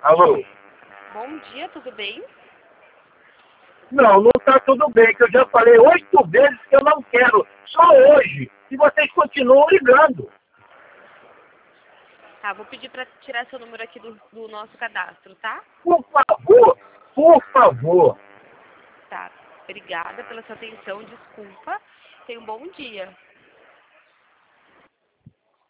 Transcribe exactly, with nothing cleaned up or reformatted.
Alô? Bom dia, tudo bem? Não, não tá tudo bem, que eu já falei oito vezes que eu não quero, só hoje, e vocês continuam ligando. Tá, vou pedir para tirar seu número aqui do, do nosso cadastro, tá? Por favor, por favor. Tá, obrigada pela sua atenção, desculpa. Tenha um bom dia.